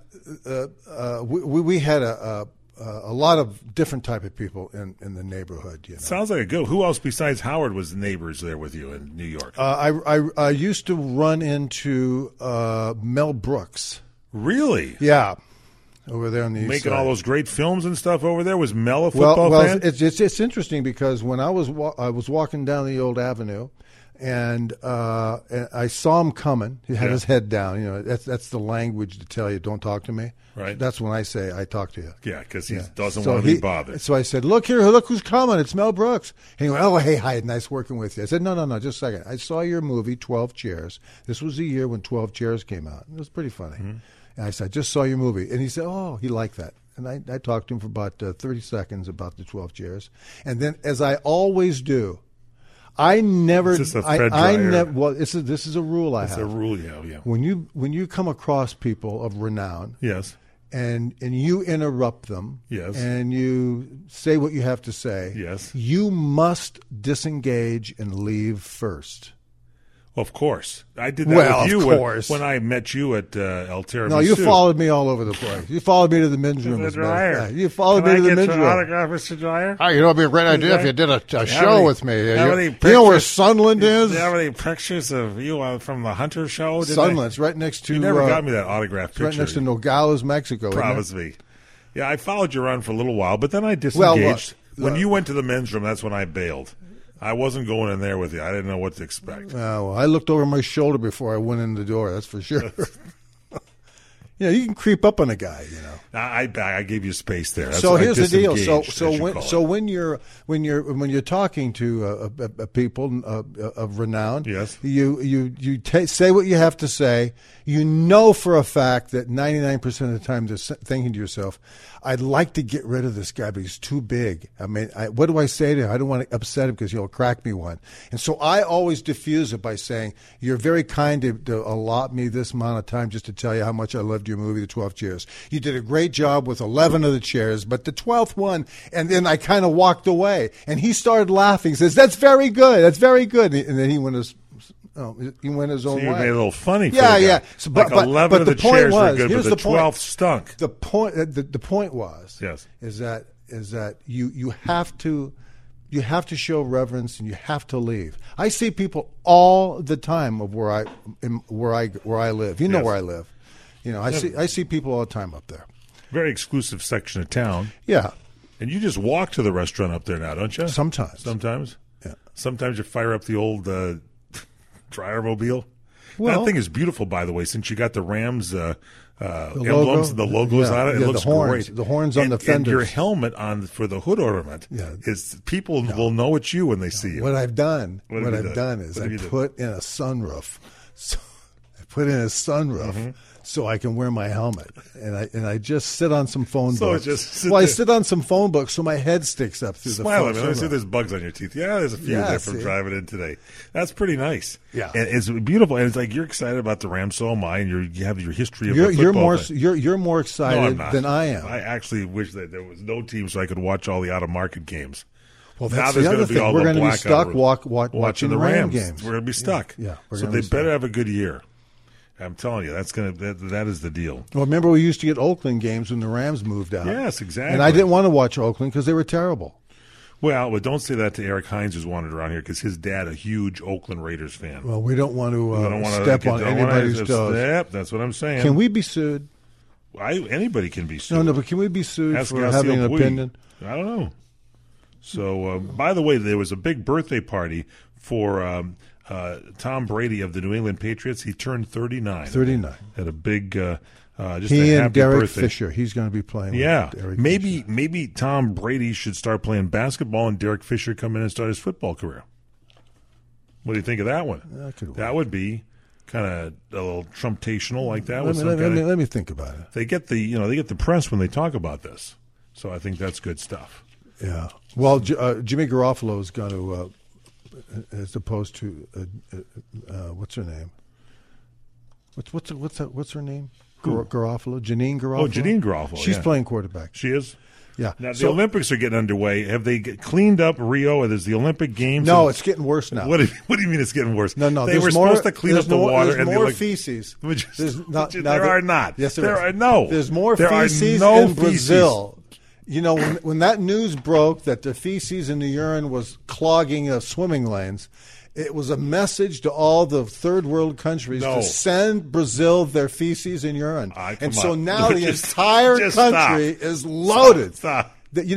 we had a lot of different type of people in the neighborhood. Sounds like a good. Who else besides Howard was neighbors there with you in New York? I used to run into Mel Brooks. Really? Yeah. Over there on the east making side. all those great films and stuff over there. Was Mel a football fan? It's interesting because when I was walking down the old avenue. And I saw him coming. He had his head down. That's the language to tell you, don't talk to me. Right. That's when I say, I talk to you. Yeah, because he doesn't want to be bothered. So I said, look who's coming. It's Mel Brooks. And he went, oh, hey, hi, nice working with you. I said, no, just a second. I saw your movie, 12 Chairs. This was the year when 12 Chairs came out. It was pretty funny. Mm-hmm. And I said, I just saw your movie. And he said, oh, he liked that. And I talked to him for about 30 seconds about the 12 Chairs. And then, as I always do, I never. It's just a Fred Dreyer. Well, this is a rule I have. It's a rule, yeah. When you come across people of renown, yes, and you interrupt them, yes, and you say what you have to say, yes, you must disengage and leave first. Of course. I did that with you when I met you at El Tiramisu. No, you followed me all over the place. You followed me to the men's room. You followed me to the men's room. Autograph, Mr. Dreyer? Oh, it'd be a great idea if you did a show with me. You know where Sunland is? Do you have any pictures of you from the Hunter show? Sunland's right next to... You never got me that autograph picture. Right next to Nogales, Mexico. Promise me. Yeah, I followed you around for a little while, but then I disengaged. When you went to the men's room, that's when I bailed. I wasn't going in there with you. I didn't know what to expect. I looked over my shoulder before I went in the door. That's for sure. You can creep up on a guy. I gave you space there. So here's the deal. So when you're talking to people of renown, yes, you say what you have to say. You know for a fact that 99% of the time they're thinking to yourself, I'd like to get rid of this guy, but he's too big. I mean, what do I say to him? I don't want to upset him because he'll crack me one. And so I always diffuse it by saying, you're very kind to allot me this amount of time just to tell you how much I loved your movie, The 12 Chairs. You did a great job with 11 of the chairs, but the 12th one, and then I kind of walked away. And he started laughing. He says, that's very good. That's very good. And then he went his own way. You made a little funny. Yeah. So, but 11 of the chairs were good, but the 12th stunk. The point was, yes, is that you have to show reverence and you have to leave. I see people all the time of where I live. You know where I live. I see people all the time up there. Very exclusive section of town. Yeah. And you just walk to the restaurant up there now, don't you? Sometimes. Yeah. Sometimes you fire up the old Dreyer-mobile. Well, that thing is beautiful, by the way, since you got the Rams emblems, the logos on it. It looks great. The horns on the fenders. And your helmet for the hood ornament is people will know it's you when they see you. What I've done is I put in a sunroof So I put in a sunroof so I can wear my helmet, and I just sit on some phone books. I sit on some phone books so my head sticks up through Smile the at me. Let me see if there's bugs on your teeth. Yeah, there's a few there from driving in today. That's pretty nice. Yeah, and it's beautiful, and it's like you're excited about the Rams. So am I, and you have your history of the football. You're more excited than I am. I actually wish that there was no team so I could watch all the out of market games. Well, that's the other thing. We're going to be stuck watching the Ram games. We're going to be stuck. Yeah. So they better have a good year. I'm telling you, that is the deal. Well, remember we used to get Oakland games when the Rams moved out. Yes, exactly. And I didn't want to watch Oakland because they were terrible. Well, but don't say that to Eric Hines, who's wandered around here, because his dad, a huge Oakland Raiders fan. Well, we don't want to step on anybody's toes. Yep, that's what I'm saying. Can we be sued? Anybody can be sued. No, but can we be sued for having an opinion? I don't know. So, by the way, there was a big birthday party for Tom Brady of the New England Patriots. He turned 39. 39. Had a big, just he a happy and Derek birthday. Fisher. He's going to be playing. Yeah, with Derek maybe Tom Brady should start playing basketball and Derek Fisher come in and start his football career. What do you think of that one? That would be kind of a little Trumptational like that. Let me think about it. They get the press when they talk about this, so I think that's good stuff. Yeah. Well, Jimmy Garoppolo is going to, as opposed to what's her name? What's her name? Garoppolo, Janine Garoppolo. Oh, Janine Garoppolo. She's playing quarterback. She is. Yeah. Now the Olympics are getting underway. Have they cleaned up Rio? There's the Olympic Games. No, it's getting worse now. What do you mean it's getting worse? No. They were supposed to clean up the water. There's more feces. There are not. Yes, there are. No. There's more feces in Brazil. You know, when that news broke that the feces in the urine was clogging swimming lanes, it was a message to all the third world countries to send Brazil their feces and urine. So now the entire country is loaded. Stop. The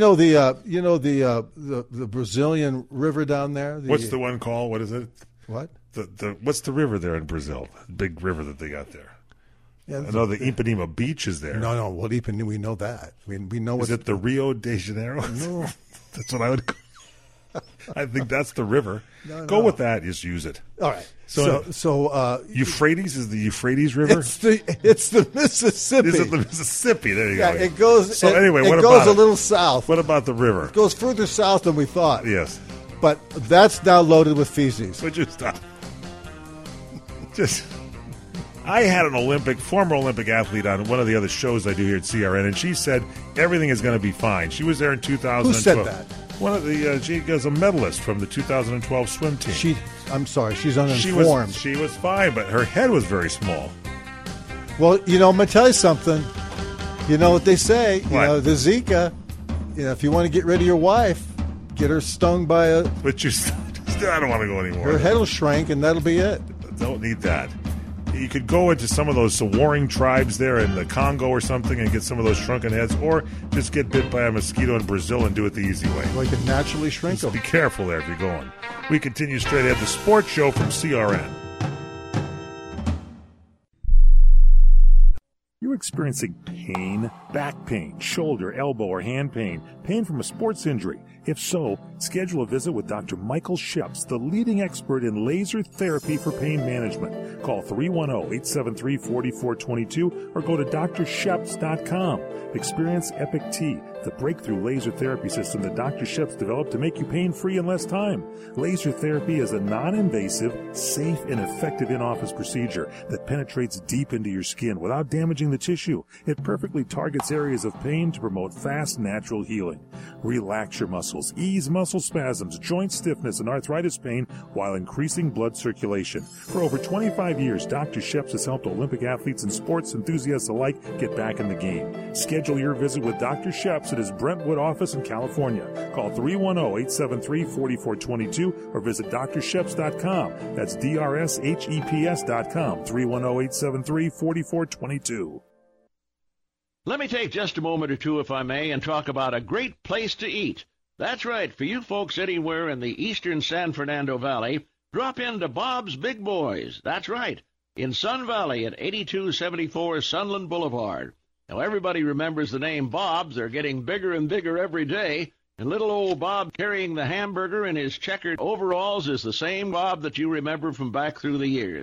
Brazilian river down there. What's the one called? What is it? What? What's the river there in Brazil? The big river that they got there. Yeah, I know the Ipanema Beach is there. No. Well, Ipanema, we know that. We know. Is it the Rio de Janeiro? No, that's what I would. I think that's the river. Go with that. Just use it. All right. So Euphrates is the Euphrates River. It's the Mississippi. Is it the Mississippi? There you go. It goes. So anyway, what it about goes a little south. What about the river? It goes further south than we thought. Yes, but that's now loaded with feces. Would you stop? I had an former Olympic athlete on one of the other shows I do here at CRN, and she said everything is going to be fine. She was there in 2012. Who said that? One of the she was a medalist from the 2012 swim team. I'm sorry, she's uninformed. She was fine, but her head was very small. Well, I'm going to tell you something. You know what they say? What? The Zika. If you want to get rid of your wife, get her stung by a. But I don't want to go anymore. Her head will shrink, and that'll be it. Don't need that. You could go into some of those warring tribes there in the Congo or something and get some of those shrunken heads, or just get bit by a mosquito in Brazil and do it the easy way. Well, you can naturally shrink them. Be careful there if you're going. We continue straight ahead. The Sports Show from CRN. You're experiencing pain, back pain, shoulder, elbow, or hand pain, pain from a sports injury. If so, schedule a visit with Dr. Michael Sheps, the leading expert in laser therapy for pain management. Call 310-873-4422 or go to drsheps.com. Experience Epic T, the breakthrough laser therapy system that Dr. Sheps developed to make you pain-free in less time. Laser therapy is a non-invasive, safe, and effective in-office procedure that penetrates deep into your skin without damaging the tissue. It perfectly targets areas of pain to promote fast, natural healing. Relax your muscles, ease muscle spasms, joint stiffness, and arthritis pain while increasing blood circulation. For over 25 years, Dr. Sheps has helped Olympic athletes and sports enthusiasts alike get back in the game. Schedule your visit with Dr. Sheps at his Brentwood office in California. Call 310-873-4422 or visit drsheps.com. That's DRSHEPS.com, 310-873-4422. Let me take just a moment or two, if I may, and talk about a great place to eat. That's right, for you folks anywhere in the eastern San Fernando Valley, drop into Bob's Big Boys. That's right, in Sun Valley at 8274 Sunland Boulevard. Now, everybody remembers the name Bob's. They're getting bigger and bigger every day. And little old Bob carrying the hamburger in his checkered overalls is the same Bob that you remember from back through the years.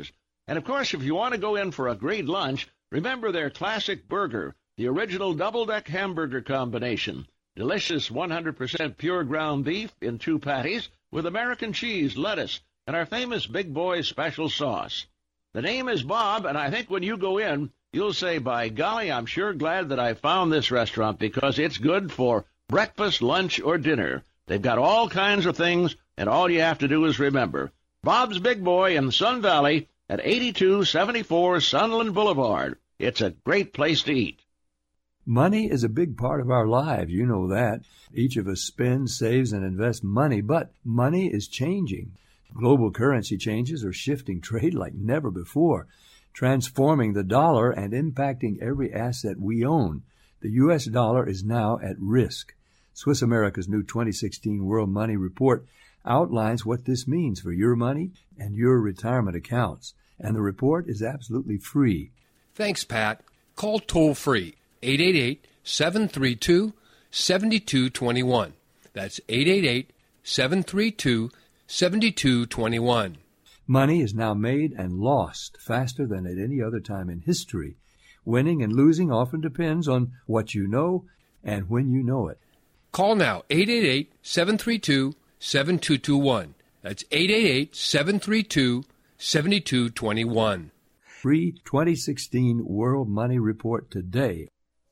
And, of course, if you want to go in for a great lunch, remember their classic burger, the original double-deck hamburger combination. Delicious 100% pure ground beef in 2 patties with American cheese, lettuce, and our famous Big Boy special sauce. The name is Bob, and I think when you go in, you'll say, by golly, I'm sure glad that I found this restaurant because it's good for breakfast, lunch, or dinner. They've got all kinds of things, and all you have to do is remember. Bob's Big Boy in Sun Valley at 8274 Sunland Boulevard. It's a great place to eat. Money is a big part of our lives, you know that. Each of us spends, saves, and invests money, but money is changing. Global currency changes are shifting trade like never before, transforming the dollar and impacting every asset we own. The U.S. dollar is now at risk. Swiss America's new 2016 World Money Report outlines what this means for your money and your retirement accounts, and the report is absolutely free. Thanks, Pat. Call toll-free 888-732-7221. That's 888-732-7221. Money is now made and lost faster than at any other time in history. Winning and losing often depends on what you know and when you know it. Call now, 888-732-7221. That's 888-732-7221. Free 2016 World Money Report today.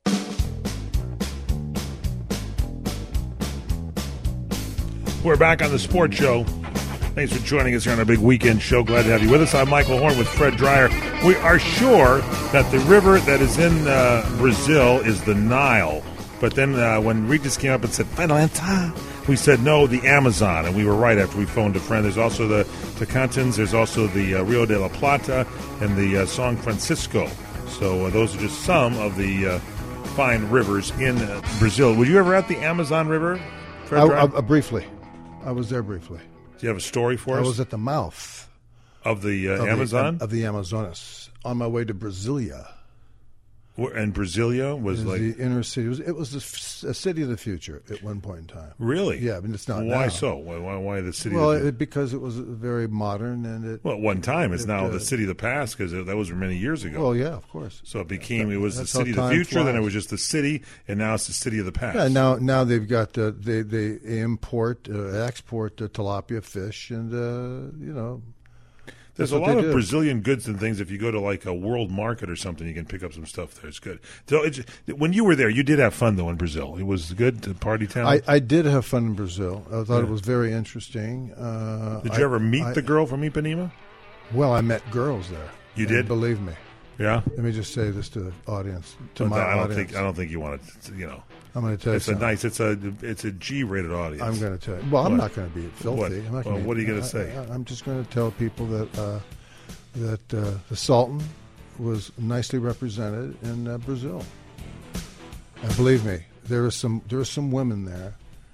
We're back on the Sports Show. Thanks for joining us here on our big weekend show. Glad to have you with us. I'm Michael Horn with Fred Dreyer. We are sure that the river that is in Brazil is the Nile. But then when Regis came up and said, Atlanta, we said, no, the Amazon. And we were right after we phoned a friend. There's also the Tocantins. There's also the Rio de la Plata and the São Francisco. So those are just some of the fine rivers in Brazil. Were you ever at the Amazon River, Fred? Briefly. I was there briefly. Do you have a story for us? I was at the mouth of the Amazon? Of the Amazonas, on my way to Brasilia. And Brasilia was like the inner city. It was a city of the future at one point in time. Really? Yeah, but it's not. Why now. so? Why the city? Well, because it was very modern and it. Well, at one time, it's now the city of the past because that was many years ago. Well, yeah, of course. So it became it was the city of the future. Then it was just the city, and now it's the city of the past. Yeah, now they've got they import export tilapia fish and There's a lot of Brazilian goods and things. If you go to like a world market or something, you can pick up some stuff there. It's good. So when you were there, you did have fun, though, in Brazil. It was good to party town? I did have fun in Brazil. I thought it was very interesting. Did you ever meet the girl from Ipanema? Well, I met girls there. You did? Believe me. Yeah? Let me just say this to the audience, I don't think you want to, I'm going to tell you something. It's a G-rated audience. I'm going to tell you. Well, I'm not going to be filthy. What are you going to say? I'm just going to tell people that the Sultan was nicely represented in Brazil. And believe me, there are some women there.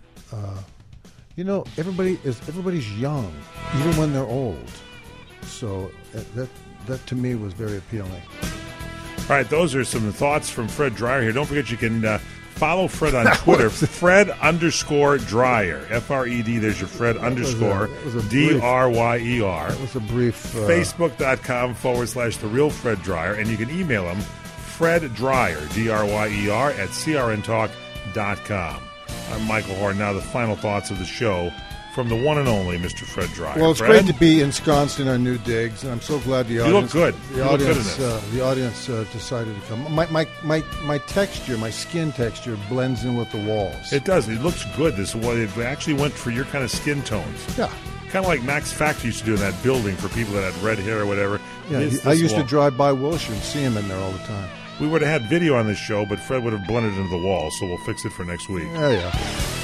Everybody's young, even when they're old. So that to me was very appealing. All right, those are some thoughts from Fred Dreyer here. Don't forget you can follow Fred on Twitter, Fred_Dreyer, F-R-E-D. There's your Fred _ D-R-Y-E-R. That was a brief. Facebook.com/The Real Fred Dreyer, and you can email him Fred Dreyer, D-R-Y-E-R, at crntalk.com. I'm Michael Horn. Now the final thoughts of the show from the one and only Mr. Fred Dreyer. Well, it's Fred? great to be ensconced in our new digs, and I'm so glad the audience. You look good. The audience decided to come. My texture, my skin texture, blends in with the walls. It does. It looks good. It actually went for your kind of skin tones. Yeah. Kind of like Max Factor used to do in that building for people that had red hair or whatever. Yeah, I used to drive by Wilshire and see him in there all the time. We would have had video on this show, but Fred would have blended into the wall, so we'll fix it for next week. Yeah.